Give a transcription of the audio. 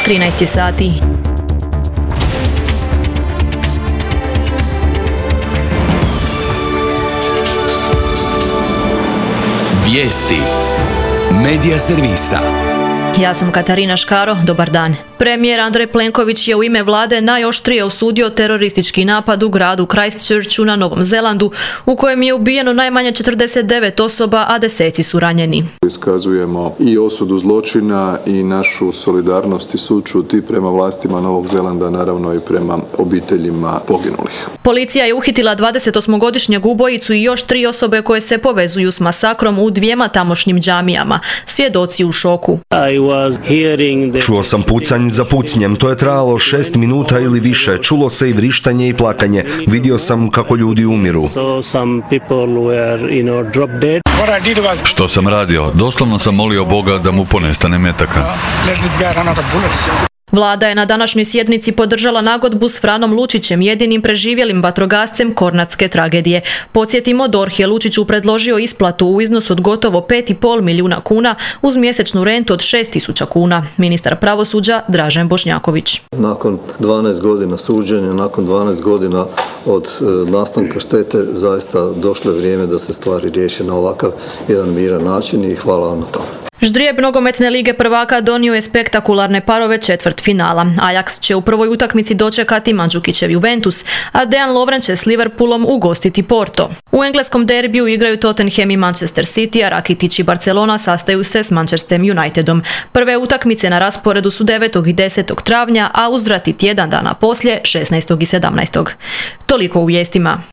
13 sati. Vijesti Medija servisa. Ja sam Katarina Škaro, dobar dan. Premijer Andrej Plenković je u ime vlade najoštrije osudio teroristički napad u gradu Christchurchu na Novom Zelandu, u kojem je ubijeno najmanje 49 osoba, a deseci su ranjeni. Iskazujemo i osudu zločina i našu solidarnost i sućut i prema vlastima Novog Zelanda, naravno i prema obiteljima poginulih. Policija je uhitila 28-godišnjeg ubojicu i još 3 osobe koje se povezuju s masakrom u 2 tamošnjim džamijama. Svjedoci u šoku. Čuo sam pucanj za pucnjem, to je trajalo 6 minuta ili više, čulo se i vrištanje i plakanje, vidio sam kako ljudi umiru. Što sam radio? Doslovno sam molio Boga da mu ponestane metaka. Vlada je na današnjoj sjednici podržala nagodbu s Franom Lučićem, jedinim preživjelim vatrogascem kornatske tragedije. Podsjetimo, DORH je Lučiću predložio isplatu u iznosu od gotovo 5,5 milijuna kuna uz mjesečnu rentu od 6.000 kuna. Ministar pravosuđa Dražen Bošnjaković. Nakon 12 godina suđenja, nakon 12 godina od nastanka štete, zaista došlo je vrijeme da se stvari riješe na ovakav jedan miran način i hvala vam na tome. Ždrijeb nogometne lige prvaka donio je spektakularne parove četvrtfinala. Ajax će u prvoj utakmici dočekati Mandžukićev Juventus, a Dejan Lovren će s Liverpoolom ugostiti Porto. U engleskom derbiju igraju Tottenham i Manchester City, a Rakitić i Barcelona sastaju se s Manchester Unitedom. Prve utakmice na rasporedu su 9. i 10. travnja, a uzvrat tjedan dana poslije 16. i 17. Toliko u vijestima.